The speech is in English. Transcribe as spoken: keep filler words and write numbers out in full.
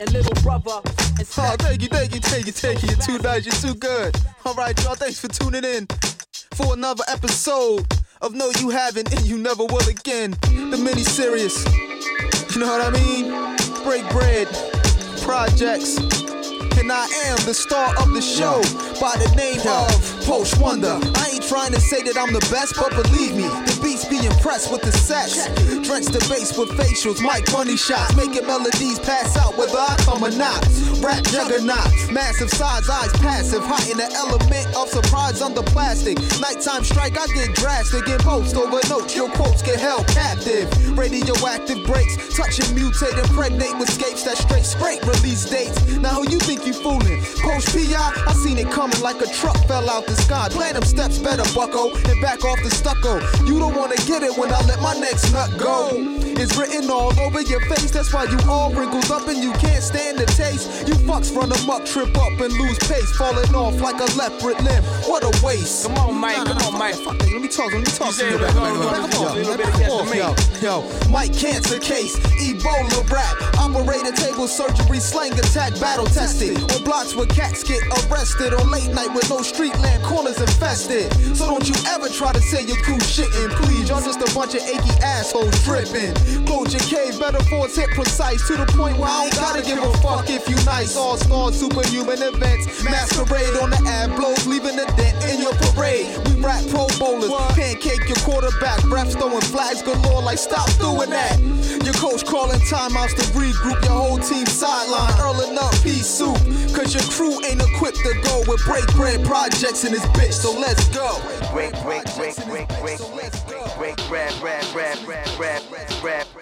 and little brother. And oh, thank you, thank you, thank you, thank you. You're too nice, you're too good. All right, y'all, thanks for tuning in for another episode of No You Haven't and You Never Will Again. The mini-series. You know what I mean? Break bread, projects. And I am the star of the show by the name of Post Wonder. I ain't trying to say that I'm the best, but believe me, the beats be impressed with the sex. Drench the bass with facials, mic money shots, making melodies pass out whether I come or not. Rap juggernaut, massive size, eyes passive, hot in the element of surprise under plastic. Nighttime strike, I get drastic and post over notes. Your quotes get held captive. Radioactive breaks, touching, mutate, impregnate with scapes that straight scrape release dates. Now who you think you fooling? Post P I, I seen it coming like a truck fell out the sky. Plan them steps better, bucko, and back off the stucco. You don't wanna get it when I let my next nut go. It's written all over your face, that's why you all wrinkled up and you can't stand the taste. You fucks run amok, trip up and lose pace, falling off like a leopard limb. What a waste. Come on, Mike, nah, come nah, on, Mike. Fuck, let me talk, let me talk to you. Back off, yo, yo, Mike Cancer Case, Ebola rap, operator table surgery, slang attack, battle tested. On blocks where cats get arrested, on late night with no street lamp, corners infested. So don't you ever try to say your crew shitting, please. Y'all just a bunch of achy assholes tripping. Close your cave, metaphors hit precise to the point where I ain't gotta give a fuck if you nice. All stars, superhuman events, masquerade on the ad blows, leaving a dent in your parade. We rap pro bowlers, pancake your quarterback, refs throwing flags galore like stop doing that. Your coach calling timeouts to regroup your whole team sideline, earling up pea soup, cause your crew ain't equipped to go with break bread projects in this bitch, so let's go. Break, break, break, break, break, break, break, break, break, break, break, break, break, break, break.